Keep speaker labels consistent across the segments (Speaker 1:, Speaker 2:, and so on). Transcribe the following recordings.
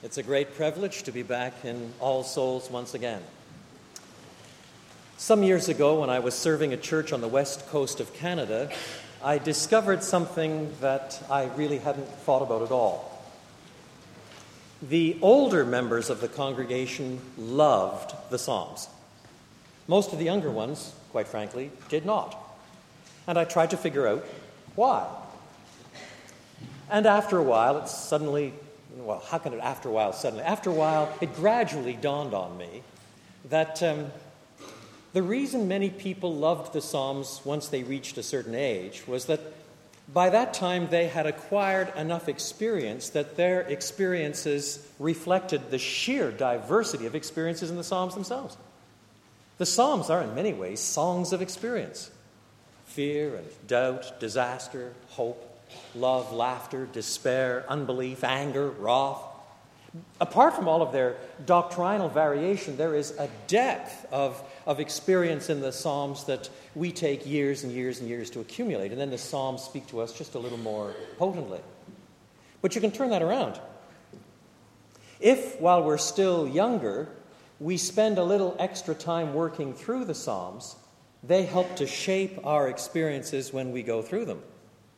Speaker 1: It's a great privilege to be back in All Souls once again. Some years ago, when I was serving a church on the west coast of Canada, I discovered something that I really hadn't thought about at all. The older members of the congregation loved the Psalms. Most of the younger ones, quite frankly, did not. And I tried to figure out why. And after a while, it suddenly, how can it after a while suddenly? After a while, it gradually dawned on me that the reason many people loved the Psalms once they reached a certain age was that by that time they had acquired enough experience that their experiences reflected the sheer diversity of experiences in the Psalms themselves. The Psalms are in many ways songs of experience. Fear and doubt, disaster, hope, love, laughter, despair, unbelief, anger, wrath. Apart from all of their doctrinal variation, there is a depth of experience in the Psalms that we take years and years and years to accumulate. And then the Psalms speak to us just a little more potently. But you can turn that around. If, while we're still younger, we spend a little extra time working through the Psalms, they help to shape our experiences when we go through them.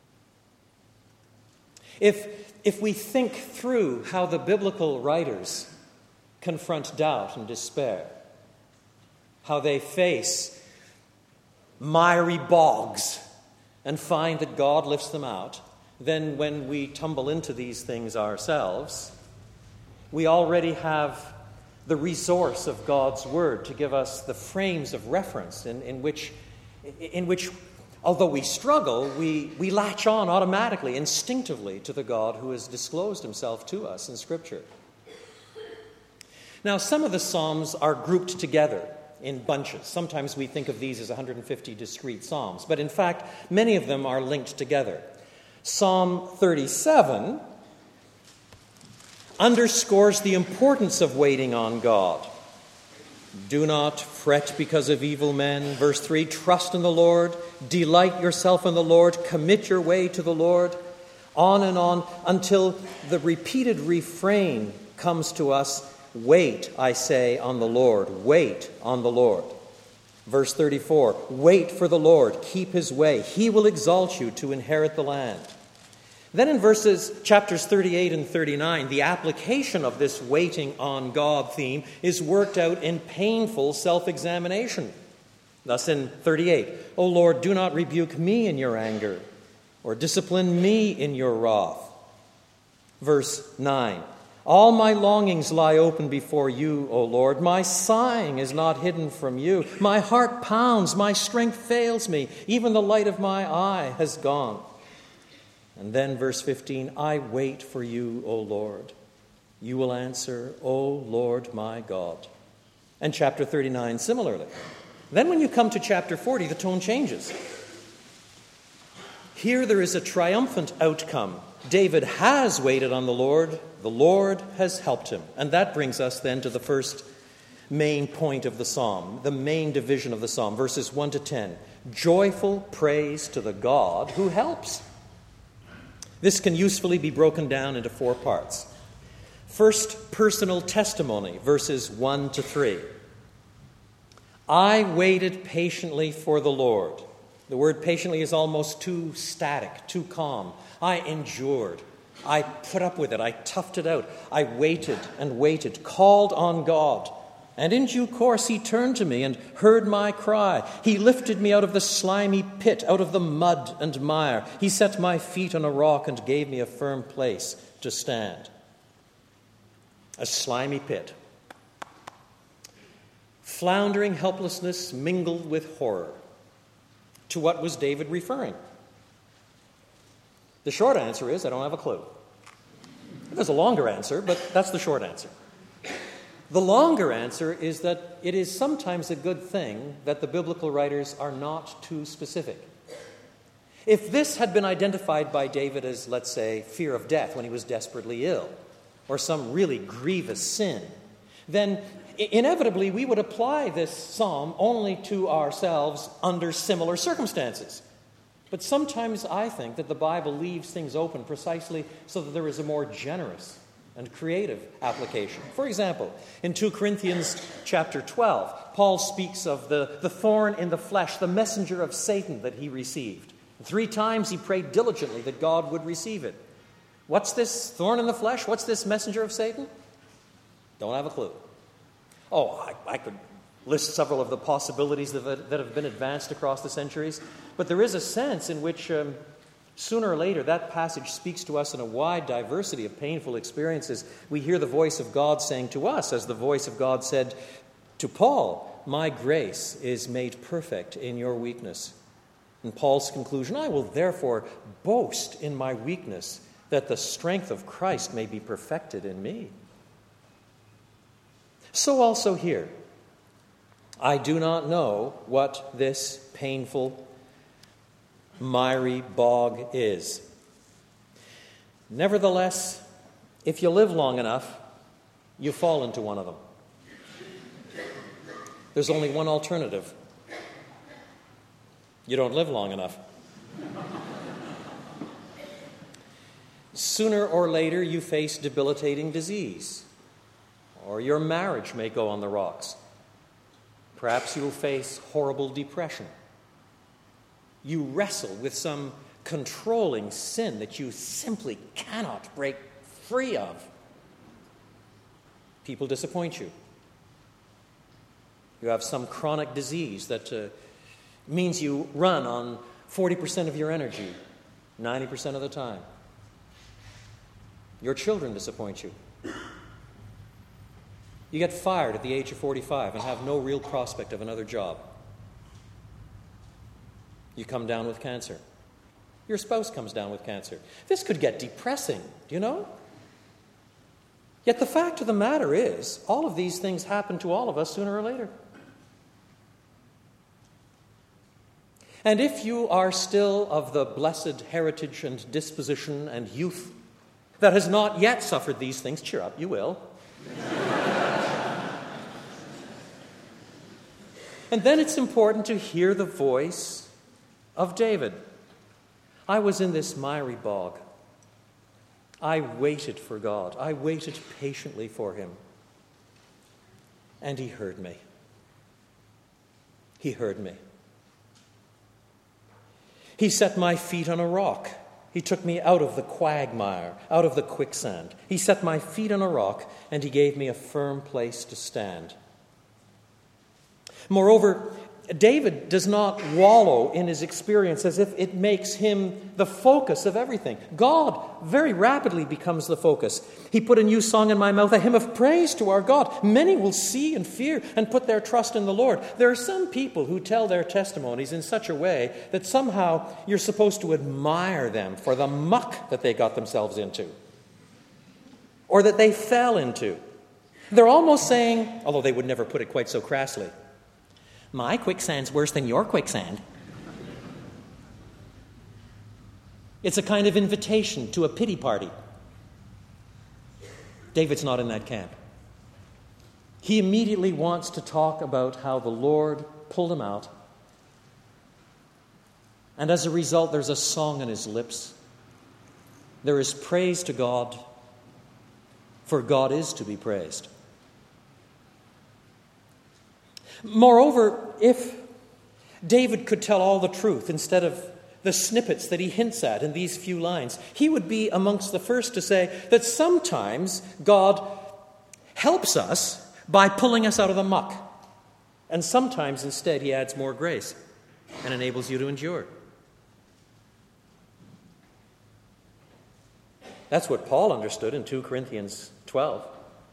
Speaker 1: If we think through how the biblical writers confront doubt and despair, how they face miry bogs and find that God lifts them out, then when we tumble into these things ourselves, we already have the resource of God's Word to give us the frames of reference in which, although we struggle, we latch on automatically, instinctively to the God who has disclosed himself to us in Scripture. Now, some of the Psalms are grouped together in bunches. Sometimes we think of these as 150 discrete Psalms, but in fact, many of them are linked together. Psalm 37 underscores the importance of waiting on God. Do not fret because of evil men. Verse 3, trust in the Lord, delight yourself in the Lord, commit your way to the Lord. On and on until the repeated refrain comes to us, wait, I say, on the Lord. Wait on the Lord. Verse 34, wait for the Lord, keep his way. He will exalt you to inherit the land. Then in chapters 38 and 39, the application of this waiting on God theme is worked out in painful self-examination. Thus in 38, O Lord, do not rebuke me in your anger, or discipline me in your wrath. Verse 9, all my longings lie open before you, O Lord. My sighing is not hidden from you. My heart pounds, my strength fails me. Even the light of my eye has gone. And then verse 15, I wait for you, O Lord. You will answer, O Lord my God. And chapter 39 similarly. Then when you come to chapter 40, the tone changes. Here there is a triumphant outcome. David has waited on the Lord has helped him. And that brings us then to the first main point of the psalm, the main division of the psalm, verses 1 to 10. Joyful praise to the God who helps. This can usefully be broken down into 4 parts. First, personal testimony, verses 1 to 3. I waited patiently for the Lord. The word patiently is almost too static, too calm. I endured. I put up with it. I toughed it out. I waited and waited, called on God. And in due course he turned to me and heard my cry. He lifted me out of the slimy pit, out of the mud and mire. He set my feet on a rock and gave me a firm place to stand. A slimy pit. Floundering helplessness mingled with horror. To what was David referring? The short answer is, I don't have a clue. There's a longer answer, but that's the short answer. The longer answer is that it is sometimes a good thing that the biblical writers are not too specific. If this had been identified by David as, let's say, fear of death when he was desperately ill, or some really grievous sin, then inevitably we would apply this psalm only to ourselves under similar circumstances. But sometimes I think that the Bible leaves things open precisely so that there is a more generous and creative application. For example, in 2 Corinthians chapter 12, Paul speaks of the thorn in the flesh, the messenger of Satan that he received. 3 times he prayed diligently that God would receive it. What's this thorn in the flesh? What's this messenger of Satan? Don't have a clue. I could list several of the possibilities that have been advanced across the centuries, but there is a sense in which sooner or later that passage speaks to us in a wide diversity of painful experiences. We hear the voice of God saying to us, as the voice of God said to Paul, "My grace is made perfect in your weakness." And Paul's conclusion, "I will therefore boast in my weakness, that the strength of Christ may be perfected in me." So also here, I do not know what this painful, miry bog is. Nevertheless, if you live long enough, you fall into one of them. There's only one alternative. You don't live long enough. Sooner or later, you face debilitating disease, or your marriage may go on the rocks. Perhaps you'll face horrible depression. You wrestle with some controlling sin that you simply cannot break free of. People disappoint you. You have some chronic disease that means you run on 40% of your energy 90% of the time. Your children disappoint you. You get fired at the age of 45 and have no real prospect of another job. You come down with cancer. Your spouse comes down with cancer. This could get depressing, do you know? Yet the fact of the matter is, all of these things happen to all of us sooner or later. And if you are still of the blessed heritage and disposition and youth that has not yet suffered these things, cheer up, you will. And then it's important to hear the voice of David. I was in this miry bog. I waited for God. I waited patiently for him. And he heard me. He heard me. He set my feet on a rock. He took me out of the quagmire, out of the quicksand. He set my feet on a rock, and he gave me a firm place to stand. Moreover, David does not wallow in his experience as if it makes him the focus of everything. God very rapidly becomes the focus. He put a new song in my mouth, a hymn of praise to our God. Many will see and fear and put their trust in the Lord. There are some people who tell their testimonies in such a way that somehow you're supposed to admire them for the muck that they got themselves into, or that they fell into. They're almost saying, although they would never put it quite so crassly, my quicksand's worse than your quicksand. It's a kind of invitation to a pity party. David's not in that camp. He immediately wants to talk about how the Lord pulled him out. And as a result, there's a song on his lips. There is praise to God, for God is to be praised. Moreover, if David could tell all the truth instead of the snippets that he hints at in these few lines, he would be amongst the first to say that sometimes God helps us by pulling us out of the muck, and sometimes instead he adds more grace and enables you to endure. That's what Paul understood in 2 Corinthians 12.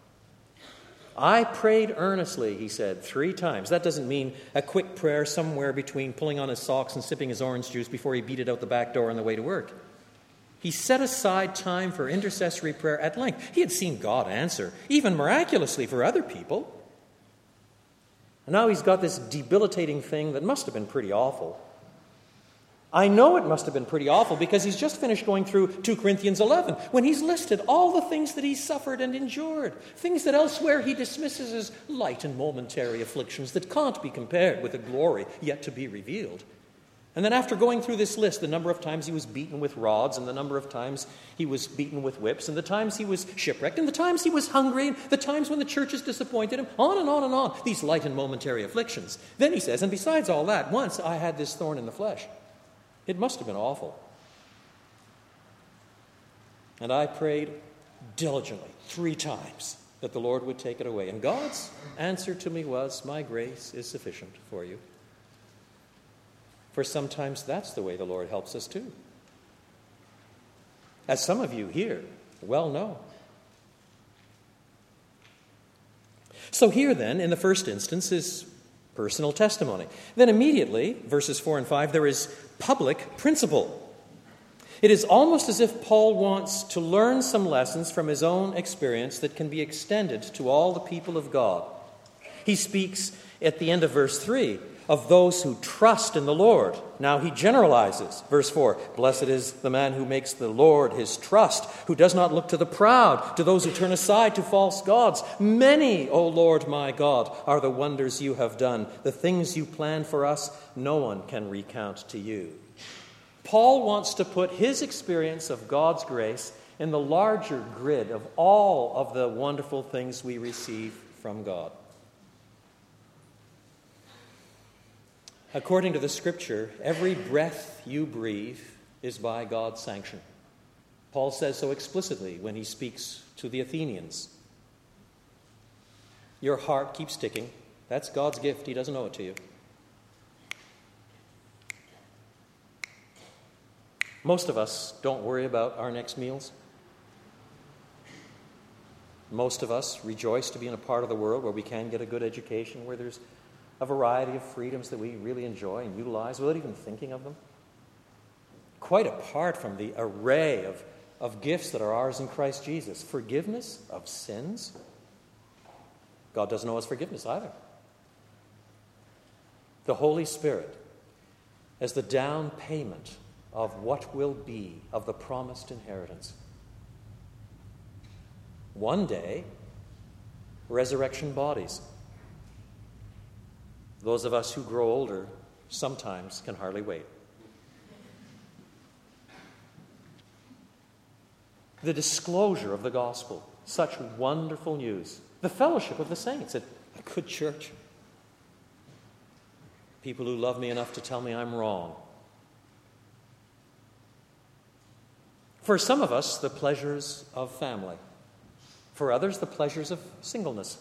Speaker 1: I prayed earnestly, he said, 3 times. That doesn't mean a quick prayer somewhere between pulling on his socks and sipping his orange juice before he beat it out the back door on the way to work. He set aside time for intercessory prayer at length. He had seen God answer, even miraculously for other people. And now he's got this debilitating thing that must have been pretty awful. I know it must have been pretty awful because he's just finished going through 2 Corinthians 11 when he's listed all the things that he's suffered and endured, things that elsewhere he dismisses as light and momentary afflictions that can't be compared with the glory yet to be revealed. And then after going through this list, the number of times he was beaten with rods, and the number of times he was beaten with whips, and the times he was shipwrecked, and the times he was hungry, and the times when the churches disappointed him, on and on and on, these light and momentary afflictions. Then he says, and besides all that, once I had this thorn in the flesh. It must have been awful. And I prayed diligently 3 times that the Lord would take it away. And God's answer to me was, my grace is sufficient for you. For sometimes that's the way the Lord helps us too. As some of you here well know. So here then, in the first instance, is personal testimony. Then immediately, verses 4 and 5, there is public principle. It is almost as if Paul wants to learn some lessons from his own experience that can be extended to all the people of God. He speaks at the end of verse 3 of those who trust in the Lord. Now he generalizes. Verse 4, blessed is the man who makes the Lord his trust, who does not look to the proud, to those who turn aside to false gods. Many, O Lord my God, are the wonders you have done. The things you planned for us, no one can recount to you. Paul wants to put his experience of God's grace in the larger grid of all of the wonderful things we receive from God. According to the Scripture, every breath you breathe is by God's sanction. Paul says so explicitly when he speaks to the Athenians. Your heart keeps ticking. That's God's gift. He doesn't owe it to you. Most of us don't worry about our next meals. Most of us rejoice to be in a part of the world where we can get a good education, where there's a variety of freedoms that we really enjoy and utilize without even thinking of them. Quite apart from the array of gifts that are ours in Christ Jesus. Forgiveness of sins. God doesn't owe us forgiveness either. The Holy Spirit as the down payment of what will be, of the promised inheritance. One day, resurrection bodies. Those of us who grow older sometimes can hardly wait. The disclosure of the gospel, such wonderful news. The fellowship of the saints at a good church. People who love me enough to tell me I'm wrong. For some of us, the pleasures of family. For others, the pleasures of singleness.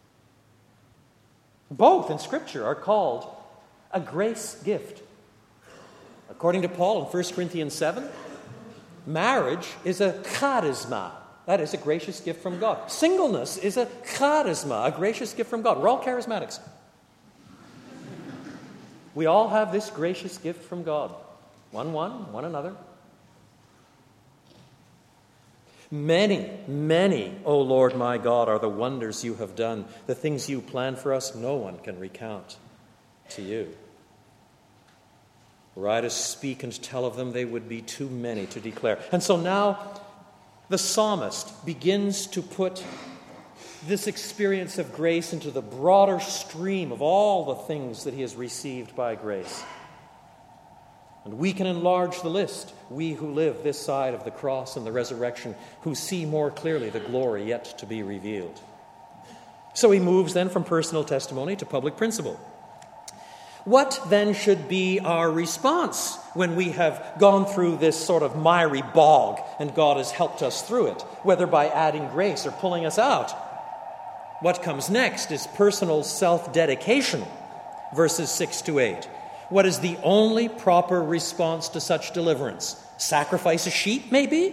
Speaker 1: Both in Scripture are called a grace gift. According to Paul in 1 Corinthians 7, marriage is a charisma. That is a gracious gift from God. Singleness is a charisma, a gracious gift from God. We're all charismatics. We all have this gracious gift from God. One another. Many, many, O Lord my God, are the wonders you have done. The things you planned for us, no one can recount to you. Were I to speak and tell of them, they would be too many to declare. And so now the psalmist begins to put this experience of grace into the broader stream of all the things that he has received by grace. And we can enlarge the list, we who live this side of the cross and the resurrection, who see more clearly the glory yet to be revealed. So he moves then from personal testimony to public principle. What then should be our response when we have gone through this sort of miry bog and God has helped us through it, whether by adding grace or pulling us out? What comes next is personal self-dedication, verses 6 to 8. What is the only proper response to such deliverance? Sacrifice a sheep, maybe?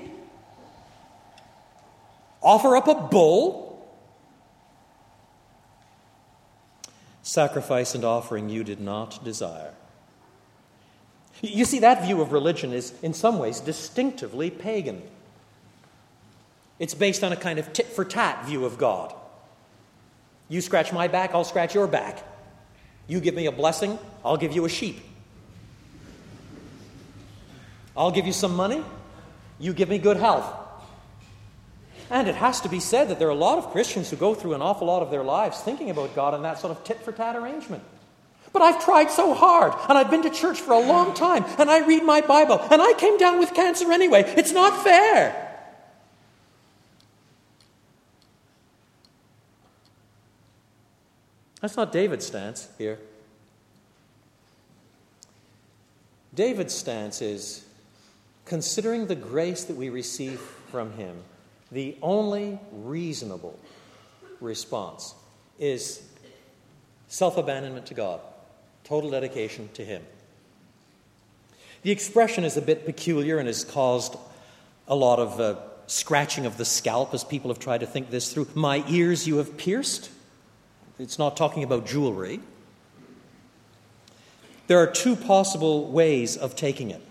Speaker 1: Offer up a bull? Sacrifice and offering you did not desire. You see, that view of religion is in some ways distinctively pagan. It's based on a kind of tit-for-tat view of God. You scratch my back, I'll scratch your back. You give me a blessing, I'll give you a sheep. I'll give you some money, you give me good health. And it has to be said that there are a lot of Christians who go through an awful lot of their lives thinking about God in that sort of tit-for-tat arrangement. But I've tried so hard, and I've been to church for a long time, and I read my Bible, and I came down with cancer anyway. It's not fair. That's not David's stance here. David's stance is, considering the grace that we receive from him, the only reasonable response is self-abandonment to God, total dedication to him. The expression is a bit peculiar and has caused a lot of scratching of the scalp as people have tried to think this through. My ears you have pierced. It's not talking about jewelry. There are two possible ways of taking it.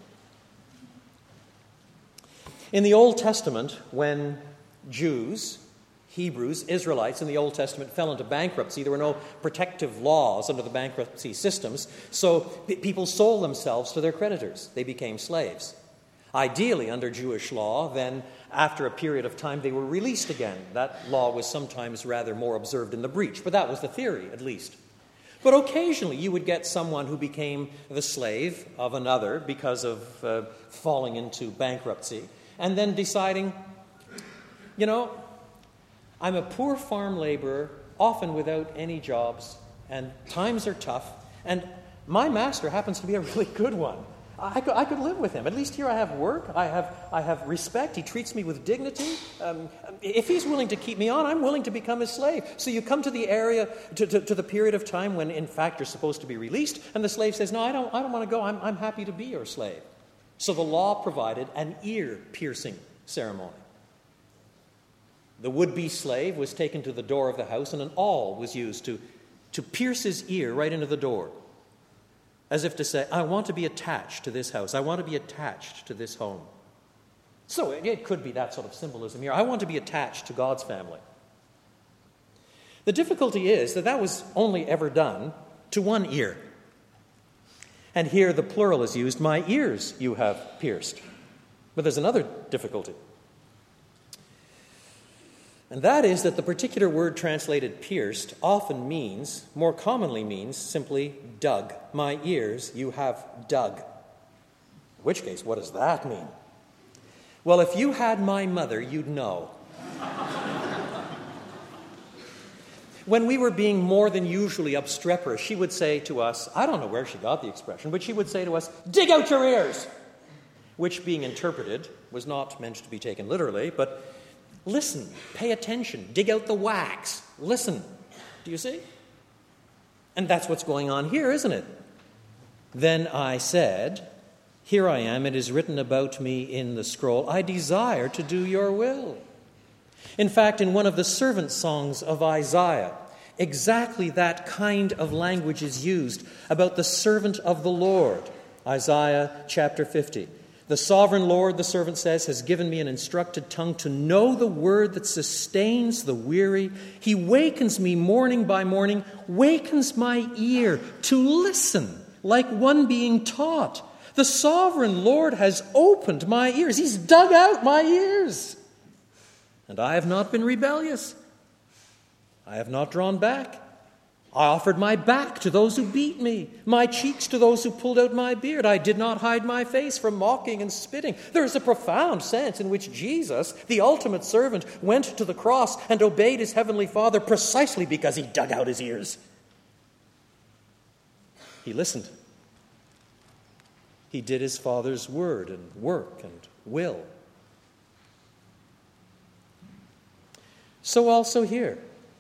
Speaker 1: In the Old Testament, when Jews, Hebrews, Israelites in the Old Testament fell into bankruptcy, there were no protective laws under the bankruptcy systems, so people sold themselves to their creditors. They became slaves. Ideally, under Jewish law, then after a period of time, they were released again. That law was sometimes rather more observed in the breach, but that was the theory, at least. But occasionally, you would get someone who became the slave of another because of falling into bankruptcy, and then deciding, I'm a poor farm laborer, often without any jobs, and times are tough, and my master happens to be a really good one. I could live with him. At least here I have work. I have respect. He treats me with dignity. If he's willing to keep me on, I'm willing to become his slave. So you come to the area, to the period of time when, in fact, you're supposed to be released, and the slave says, no, I don't want to go. I'm happy to be your slave. So the law provided an ear-piercing ceremony. The would-be slave was taken to the door of the house, and an awl was used to pierce his ear right into the door, as if to say, I want to be attached to this house. I want to be attached to this home. So it could be that sort of symbolism here. I want to be attached to God's family. The difficulty is that was only ever done to one ear. And here the plural is used, my ears you have pierced. But there's another difficulty. And that is that the particular word translated pierced often means, more commonly means, simply dug. My ears you have dug. In which case, what does that mean? Well, if you had my mother, you'd know. When we were being more than usually obstreperous, she would say to us, I don't know where she got the expression, but she would say to us, dig out your ears! Which, being interpreted, was not meant to be taken literally, but listen, pay attention, dig out the wax, listen. Do you see? And that's what's going on here, isn't it? Then I said, here I am, it is written about me in the scroll, I desire to do your will. In fact, in one of the servant songs of Isaiah, exactly that kind of language is used about the servant of the Lord. Isaiah chapter 50. The sovereign Lord, the servant says, has given me an instructed tongue to know the word that sustains the weary. He wakens me morning by morning, wakens my ear to listen like one being taught. The sovereign Lord has opened my ears. He's dug out my ears. And I have not been rebellious. I have not drawn back. I offered my back to those who beat me, my cheeks to those who pulled out my beard. I did not hide my face from mocking and spitting. There is a profound sense in which Jesus, the ultimate servant, went to the cross and obeyed his heavenly Father precisely because he dug out his ears. He listened. He did his Father's word and work and will. So also here.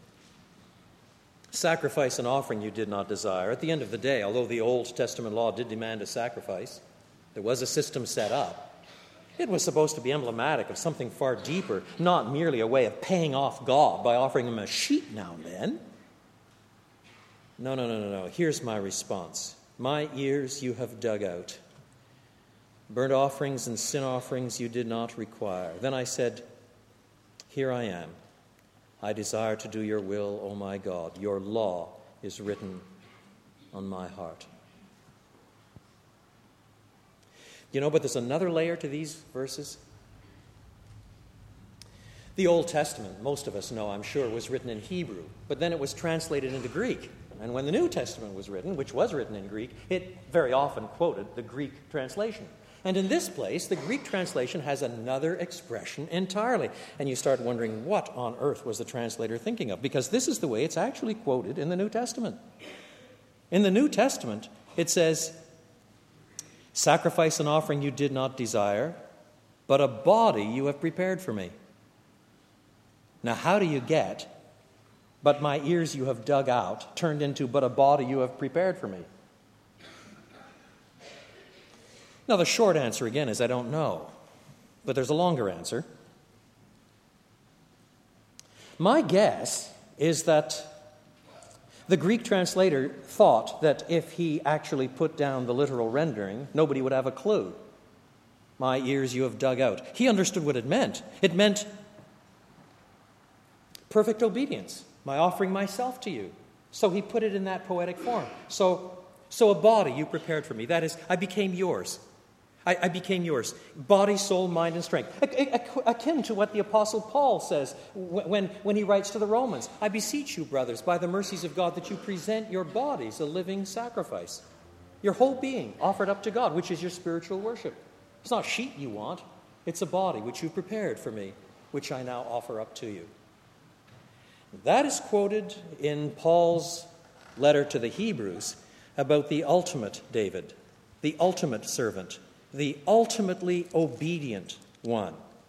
Speaker 1: Sacrifice and offering you did not desire. At the end of the day, although the Old Testament law did demand a sacrifice, there was a system set up. It was supposed to be emblematic of something far deeper, not merely a way of paying off God by offering him a sheep now and then. No. Here's my response. My ears you have dug out. Burnt offerings and sin offerings you did not require. Then I said, here I am. I desire to do your will, O my God. Your law is written on my heart. But there's another layer to these verses. The Old Testament, most of us know, I'm sure, was written in Hebrew, but then it was translated into Greek. And when the New Testament was written, which was written in Greek, it very often quoted the Greek translation. And in this place, the Greek translation has another expression entirely. And you start wondering, what on earth was the translator thinking of? Because this is the way it's actually quoted in the New Testament. In the New Testament, it says, "Sacrifice and offering you did not desire, but a body you have prepared for me." Now, how do you get, "But my ears you have dug out," turned into, "But a body you have prepared for me"? Now, the short answer, again, is I don't know. But there's a longer answer. My guess is that the Greek translator thought that if he actually put down the literal rendering, nobody would have a clue. "My ears you have dug out." He understood what it meant. It meant perfect obedience, my offering myself to you. So he put it in that poetic form. So a body you prepared for me. That is, I became yours. I became yours. Body, soul, mind, and strength. Akin to what the Apostle Paul says when he writes to the Romans. "I beseech you, brothers, by the mercies of God, that you present your bodies a living sacrifice. Your whole being offered up to God, which is your spiritual worship." It's not sheep you want. It's a body which you prepared for me, which I now offer up to you. That is quoted in Paul's letter to the Hebrews about the ultimate David, the ultimate servant, the ultimately obedient one.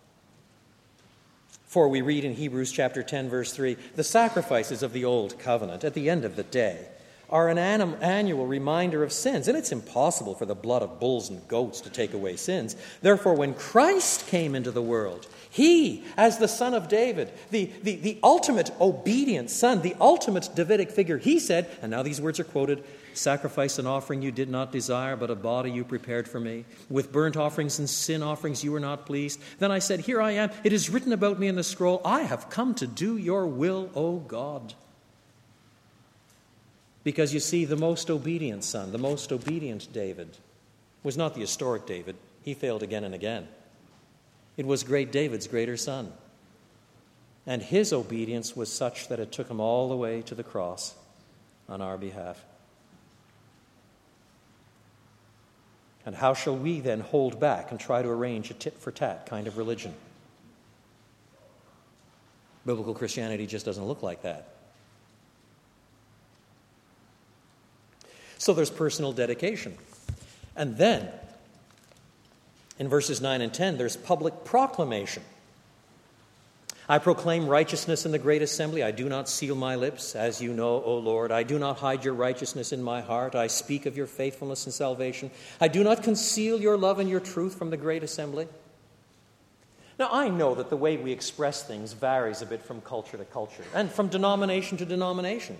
Speaker 1: For we read in Hebrews chapter 10, verse 3, "The sacrifices of the old covenant at the end of the day are an annual reminder of sins, and it's impossible for the blood of bulls and goats to take away sins. Therefore, when Christ came into the world, he, as the son of David, the ultimate obedient son, the ultimate Davidic figure, he said," and now these words are quoted, "Sacrifice and offering you did not desire, but a body you prepared for me. With burnt offerings and sin offerings you were not pleased. Then I said, here I am. It is written about me in the scroll. I have come to do your will, O God." Because you see, the most obedient son, the most obedient David, was not the historic David. He failed again and again. It was great David's greater son. And his obedience was such that it took him all the way to the cross on our behalf. And how shall we then hold back and try to arrange a tit-for-tat kind of religion? Biblical Christianity just doesn't look like that. So there's personal dedication. And then, in verses 9 and 10, there's public proclamation. "I proclaim righteousness in the great assembly. I do not seal my lips, as you know, O Lord. I do not hide your righteousness in my heart. I speak of your faithfulness and salvation. I do not conceal your love and your truth from the great assembly." Now, I know that the way we express things varies a bit from culture to culture and from denomination to denomination.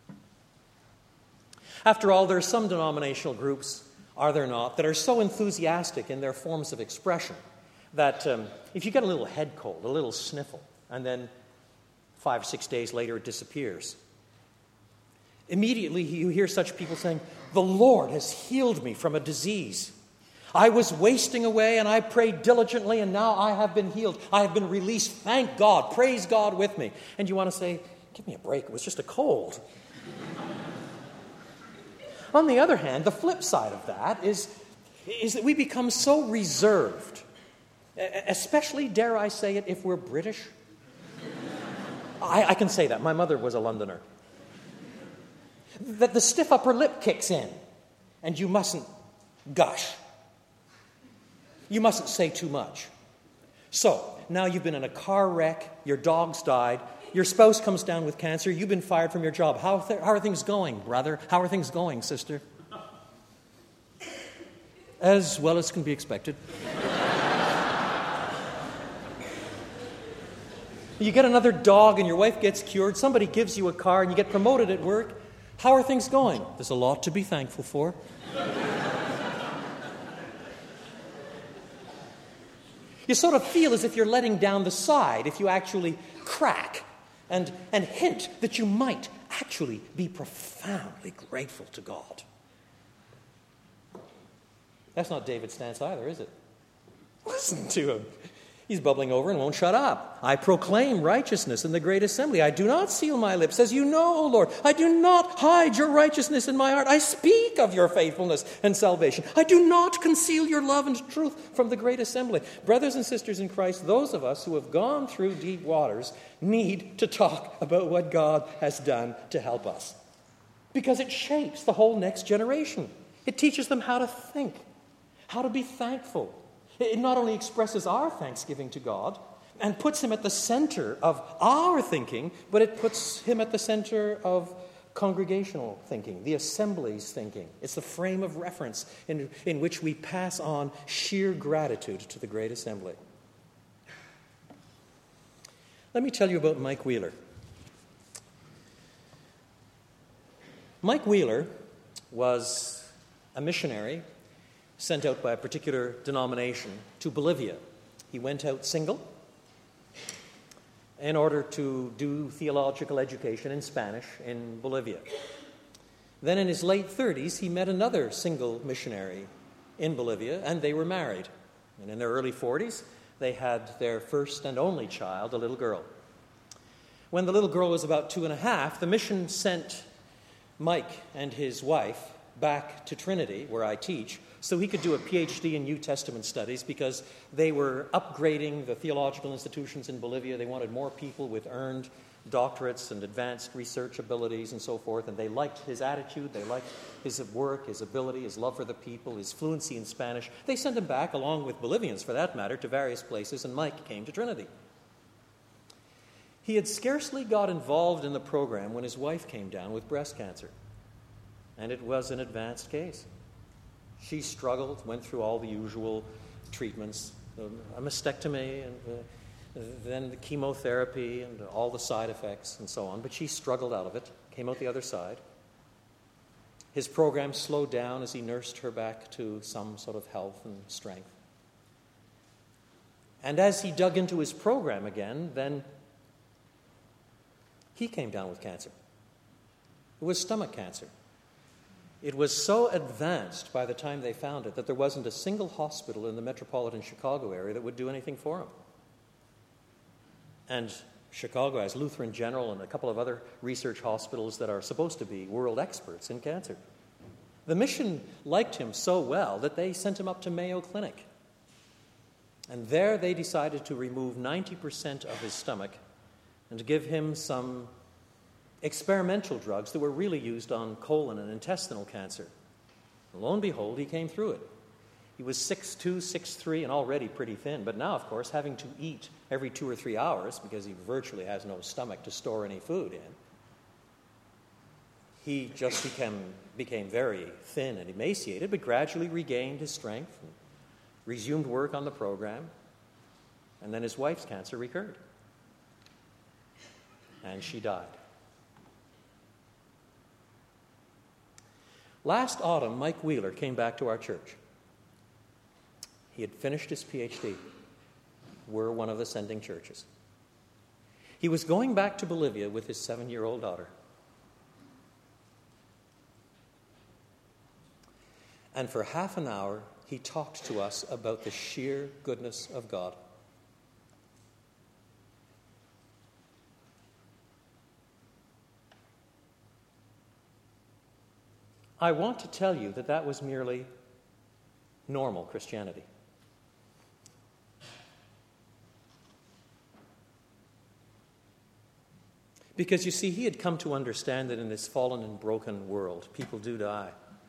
Speaker 1: After all, there are some denominational groups, are there not, that are so enthusiastic in their forms of expression that if you get a little head cold, a little sniffle, and then 5 or 6 days later it disappears, immediately you hear such people saying, "The Lord has healed me from a disease. I was wasting away and I prayed diligently and now I have been healed. I have been released. Thank God. Praise God with me." And you want to say, "Give me a break. It was just a cold." On the other hand, the flip side of that is that we become so reserved, especially, dare I say it, if we're British. I can say that. My mother was a Londoner. That the stiff upper lip kicks in, and you mustn't gush. You mustn't say too much. So, now you've been in a car wreck, your dog's died, your spouse comes down with cancer, you've been fired from your job. How are things going, brother? How are things going, sister? As well as can be expected. You get another dog and your wife gets cured, somebody gives you a car and you get promoted at work. How are things going? There's a lot to be thankful for. You sort of feel as if you're letting down the side if you actually crack and hint that you might actually be profoundly grateful to God. That's not David's stance either, is it? Listen to him. He's bubbling over and won't shut up. I proclaim righteousness in the great assembly. I do not seal my lips, as you know, O Lord. I do not hide your righteousness in my heart. I speak of your faithfulness and salvation. I do not conceal your love and truth from the great assembly. Brothers and sisters in Christ, those of us who have gone through deep waters need to talk about what God has done to help us, because it shapes the whole next generation. It teaches them how to think, how to be thankful. It not only expresses our thanksgiving to God and puts him at the center of our thinking, but it puts him at the center of congregational thinking, the assembly's thinking. It's the frame of reference in which we pass on sheer gratitude to the great assembly. Let me tell you about Mike Wheeler. Mike Wheeler was a missionary sent out by a particular denomination to Bolivia. He went out single in order to do theological education in Spanish in Bolivia. Then in his late 30s, he met another single missionary in Bolivia, and they were married. And in their early 40s, they had their first and only child, a little girl. When the little girl was about 2.5, the mission sent Mike and his wife back to Trinity, where I teach, so he could do a PhD in New Testament studies, because they were upgrading the theological institutions in Bolivia. They wanted more people with earned doctorates and advanced research abilities and so forth, and they liked his attitude, they liked his work, his ability, his love for the people, his fluency in Spanish. They sent him back, along with Bolivians for that matter, to various places, and Mike came to Trinity. He had scarcely got involved in the program when his wife came down with breast cancer, and it was an advanced case. She struggled, went through all the usual treatments, a mastectomy, and then the chemotherapy and all the side effects and so on. But she struggled out of it, came out the other side. His program slowed down as he nursed her back to some sort of health and strength. And as he dug into his program again, then he came down with cancer. It was stomach cancer. It was so advanced by the time they found it that there wasn't a single hospital in the metropolitan Chicago area that would do anything for him. And Chicago has Lutheran General and a couple of other research hospitals that are supposed to be world experts in cancer. The mission liked him so well that they sent him up to Mayo Clinic. And there they decided to remove 90% of his stomach and to give him some experimental drugs that were really used on colon and intestinal cancer. And lo and behold, he came through it. He was 6'2", 6'3", and already pretty thin, but now, of course, having to eat every 2 or 3 hours because he virtually has no stomach to store any food in, he just became very thin and emaciated, but gradually regained his strength and resumed work on the program. And then his wife's cancer recurred, and she died. Last autumn, Mike Wheeler came back to our church. He had finished his PhD. We're one of the sending churches. He was going back to Bolivia with his 7-year-old daughter. And for half an hour, he talked to us about the sheer goodness of God. I want to tell you that that was merely normal Christianity. Because you see, he had come to understand that in this fallen and broken world, people do die.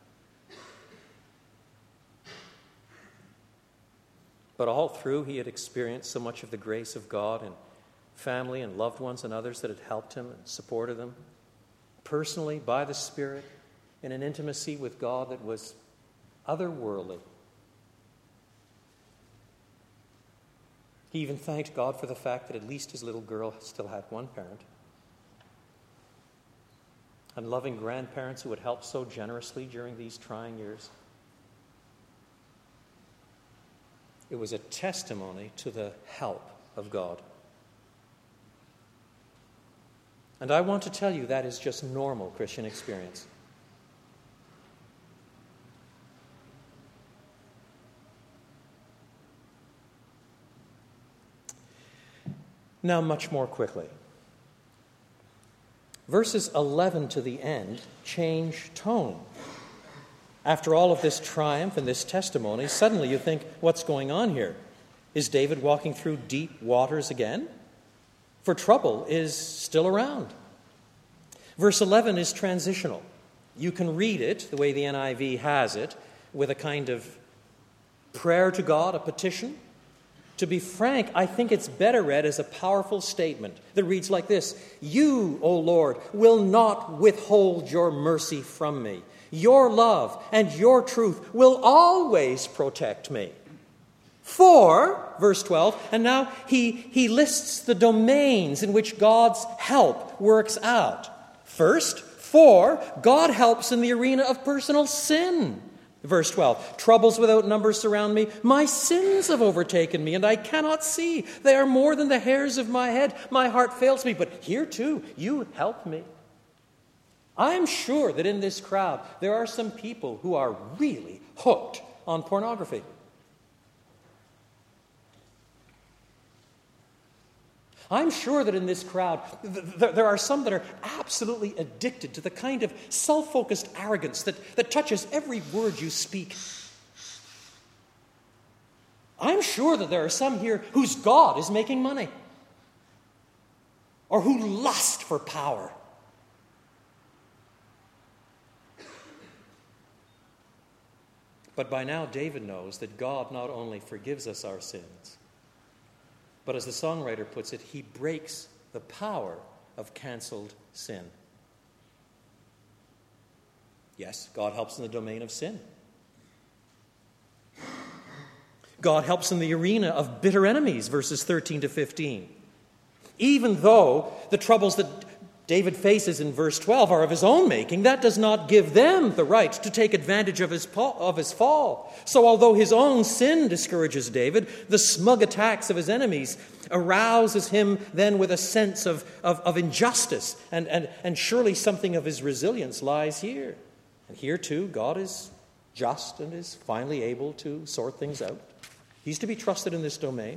Speaker 1: But all through, he had experienced so much of the grace of God in family and loved ones and others that had helped him and supported him personally by the Spirit in an intimacy with God that was otherworldly. He even thanked God for the fact that at least his little girl still had one parent. And loving grandparents who had helped so generously during these trying years. It was a testimony to the help of God. And I want to tell you that is just normal Christian experience. Now, much more quickly. Verses 11 to the end change tone. After all of this triumph and this testimony, suddenly you think, what's going on here? Is David walking through deep waters again? For trouble is still around. Verse 11 is transitional. You can read it, the way the NIV has it, with a kind of prayer to God, a petition. To be frank, I think it's better read as a powerful statement that reads like this: You, O Lord, will not withhold your mercy from me. Your love and your truth will always protect me. For, verse 12, and now he lists the domains in which God's help works out. First, for God helps in the arena of personal sin. Verse 12, troubles without number surround me. My sins have overtaken me, and I cannot see. They are more than the hairs of my head. My heart fails me, but here too, you help me. I'm sure that in this crowd, there are some people who are really hooked on pornography. I'm sure that in this crowd, there are some that are absolutely addicted to the kind of self-focused arrogance that touches every word you speak. I'm sure that there are some here whose God is making money, or who lust for power. But by now, David knows that God not only forgives us our sins, but as the songwriter puts it, he breaks the power of canceled sin. Yes, God helps in the domain of sin. God helps in the arena of bitter enemies, verses 13 to 15. Even though the troubles that David faces in verse 12 are of his own making, that does not give them the right to take advantage of his fall. So although his own sin discourages David, the smug attacks of his enemies arouses him then with a sense of injustice, and surely something of his resilience lies here. And here too, God is just and is finally able to sort things out. He's to be trusted in this domain.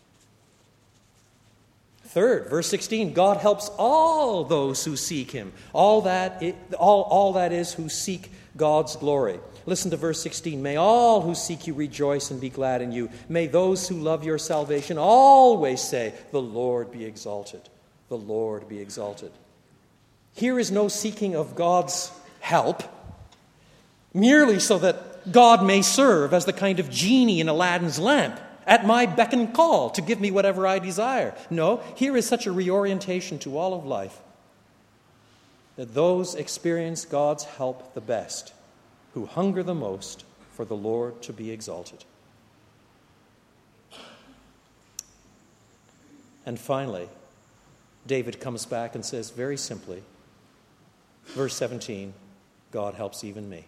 Speaker 1: Third, verse 16, God helps all those who seek him, all that is who seek God's glory. Listen to verse 16. May all who seek you rejoice and be glad in you. May those who love your salvation always say, the Lord be exalted. The Lord be exalted. Here is no seeking of God's help, merely so that God may serve as the kind of genie in Aladdin's lamp, at my beck and call to give me whatever I desire. No, here is such a reorientation to all of life that those experience God's help the best who hunger the most for the Lord to be exalted. And finally, David comes back and says very simply, verse 17, God helps even me.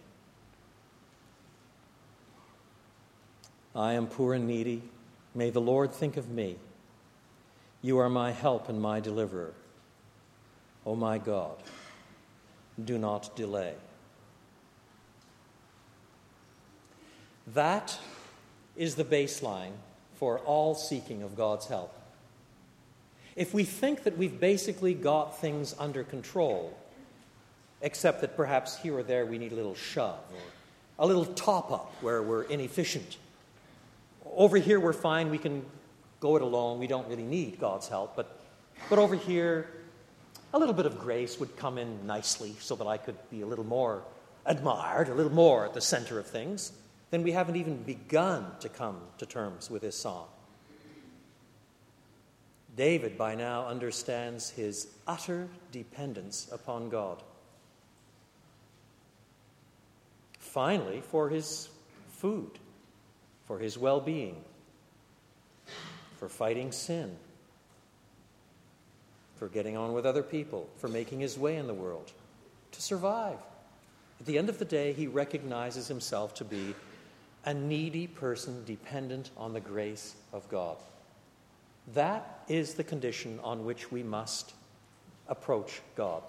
Speaker 1: I am poor and needy. May the Lord think of me. You are my help and my deliverer. O my God, do not delay. That is the baseline for all seeking of God's help. If we think that we've basically got things under control, except that perhaps here or there we need a little shove or a little top-up where we're inefficient, over here we're fine, we can go it alone, we don't really need God's help, but over here a little bit of grace would come in nicely so that I could be a little more admired, a little more at the center of things, then we haven't even begun to come to terms with this song. David by now understands his utter dependence upon God. Finally, for his food, for his well-being, for fighting sin, for getting on with other people, for making his way in the world, to survive. At the end of the day, he recognizes himself to be a needy person dependent on the grace of God. That is the condition on which we must approach God.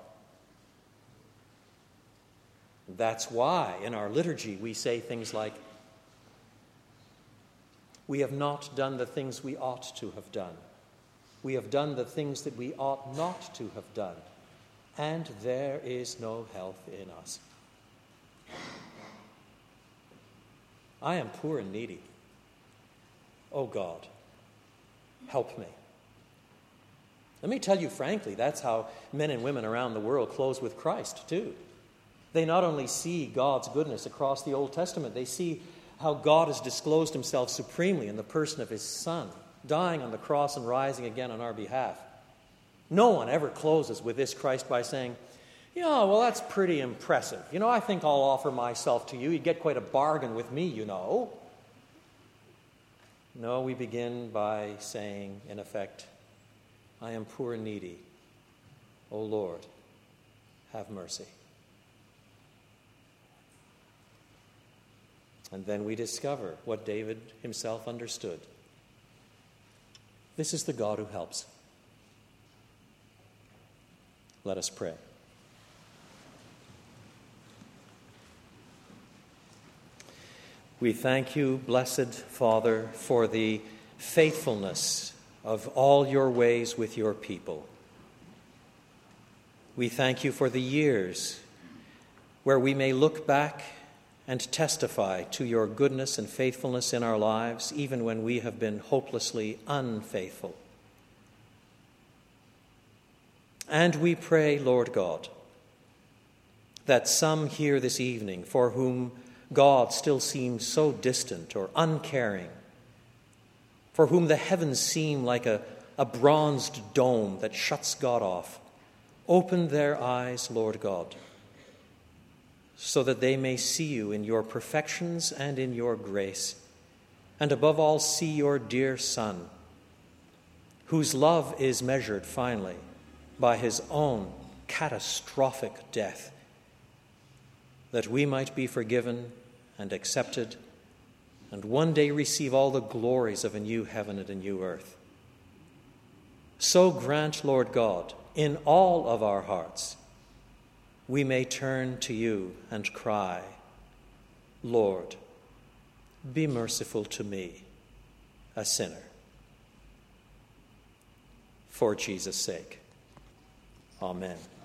Speaker 1: That's why in our liturgy we say things like, we have not done the things we ought to have done. we have done the things that we ought not to have done, and there is no health in us. I am poor and needy. Oh God, help me. Let me tell you frankly, that's how men and women around the world close with Christ too. They not only see God's goodness across the Old Testament, they see how God has disclosed himself supremely in the person of his Son, dying on the cross and rising again on our behalf. No one ever closes with this Christ by saying, yeah, well, that's pretty impressive. I think I'll offer myself to you. You'd get quite a bargain with me, No, we begin by saying, in effect, I am poor and needy. O Lord, have mercy. And then we discover what David himself understood. This is the God who helps. Let us pray. We thank you, blessed Father, for the faithfulness of all your ways with your people. We thank you for the years where we may look back and testify to your goodness and faithfulness in our lives, even when we have been hopelessly unfaithful. And we pray, Lord God, that some here this evening for whom God still seems so distant or uncaring, for whom the heavens seem like a bronzed dome that shuts God off, open their eyes, Lord God, so that they may see you in your perfections and in your grace, and above all see your dear Son, whose love is measured finally by his own catastrophic death, that we might be forgiven and accepted and one day receive all the glories of a new heaven and a new earth. So grant, Lord God, in all of our hearts, we may turn to you and cry, Lord, be merciful to me, a sinner. For Jesus' sake. Amen.